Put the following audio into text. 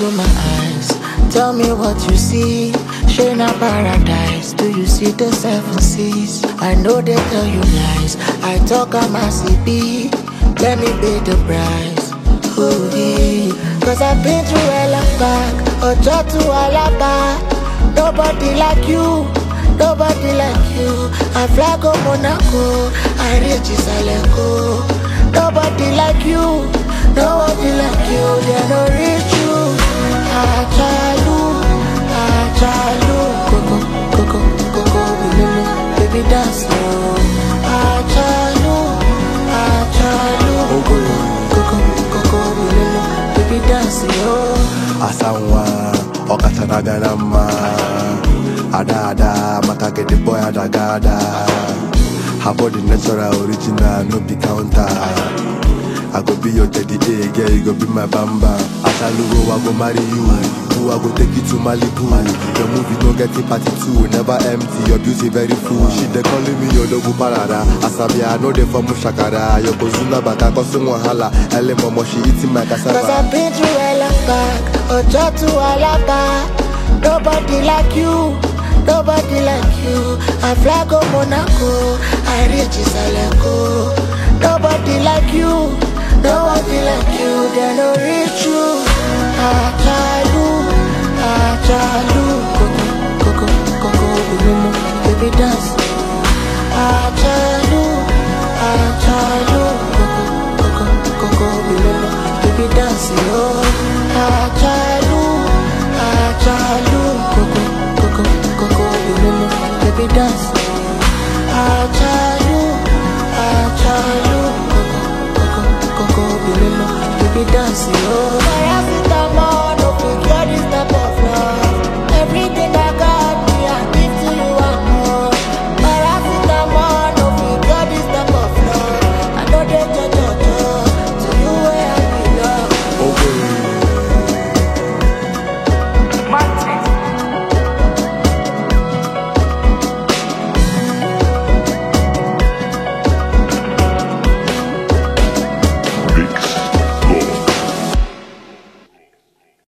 into my eyes. Tell me what you see. Share na paradise. Do you see the 7 seas? I know they tell you lies. I talk on my CB. Let me pay the price. Ooh, yeah. Cause I've been through hell and back. Ojo to Alaba. Nobody like you. Nobody like you. I fly go Monaco. I reach Isalenko. Nobody like you. Nobody like you. They no reach you. Ajalu, Ajalu. Coco, Coco, Coco, Bilulu. Baby dance slow. Ajalu, Ajalu. Coco, Coco, Coco, Bilulu. Baby dance slow. Asawa, Okachana Ganama. Ada, Makake the boy Adagada. Her body natural, original, no be counter. I go be your teddy A, girl, you go be my bamba. Asalugo, I go marry you. I go take you to Malibu. Your movie no get it party too. Never empty, your beauty very full. She dey calling me your dogu parada. Asabia, no dey for mushakara. Your kozuna baka kosun wahala. Ele momo, she eating my cassava. Cause I've been through hell and back. Ojo to Alaba. Nobody like you. Nobody like you. I fly go Monaco. I reach Isalenko. Nobody like you. Nobody like you. They no reach you. Ajalu, Ajalu. Coco, Coco, Coco, Bilulu. Baby dance. Ajalu, Ajalu. Coco, Coco, Coco, Bilulu. Baby dance. Ajalu, Ajalu. Coco, Coco, Coco, Bilulu. Baby dance. Ajalu, Ajalu. Coco, Coco, Coco, Bilulu. Baby dance.